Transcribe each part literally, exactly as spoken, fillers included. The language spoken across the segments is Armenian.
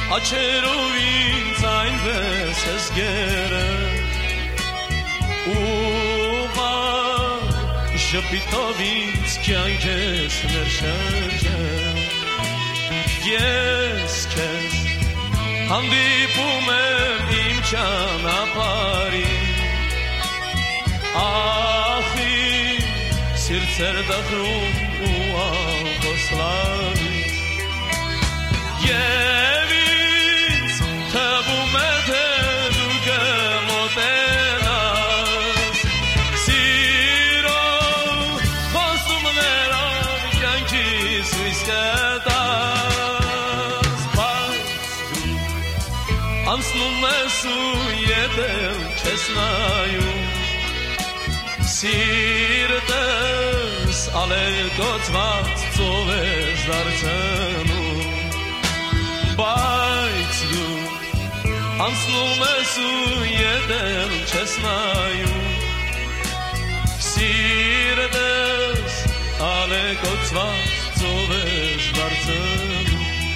Աչերով ինձ այնպես ես գերել Ուղղար ժպիտով ինձ կյանք ես ներշնչել Ես քեզ հանդիպում եմ իմ ճանապարհին Ախի սիրտեր դխրում ու ախոսլալից Եվ ինձ թվում է թե դու կմոտենաս Սիրով խոստումներով կյանքիս հույս կտաս Բայց դու անցնում ես ու ետել չես նայում Սիրտս ալեկոծված ծով ես դարձնում Բայց դու անցնում ես ու ետել չես նայում Սիրտս ալեկոծված ծով ես դարձնում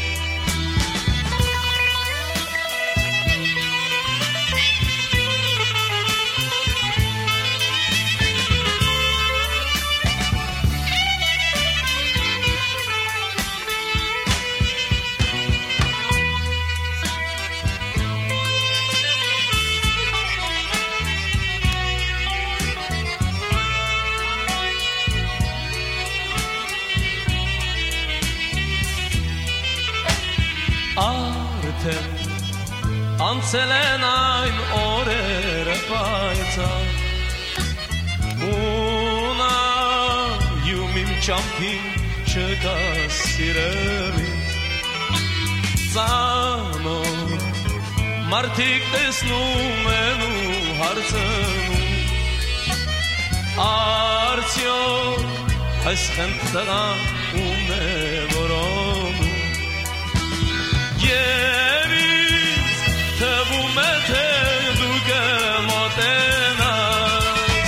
Արդեն անցել են այն օրերը պայծառ ու նայում իմ ճամփին չկա սիրելիս Ծանոթ մարդիկ տեսնում են ու հարցնում Արդյոք այս խնդրան ում է որոնում Եվ ինձ թվում է թե դու կմոտենաս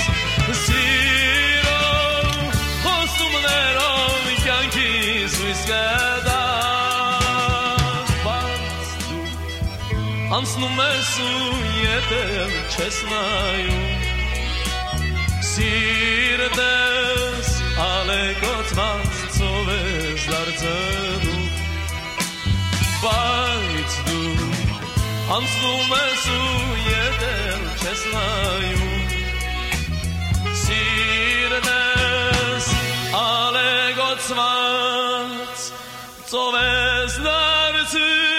Սիրով խոստումներով կյանքիս հույս կտաս Բայց դու անցնում ես ու ետել չես նայում Սիրտս ալեկոծված ծով ես դարձնում Բայց դու անցնում ես ու ետել չես նայում Սիրտս ալեկոծված ծով ես դարձնում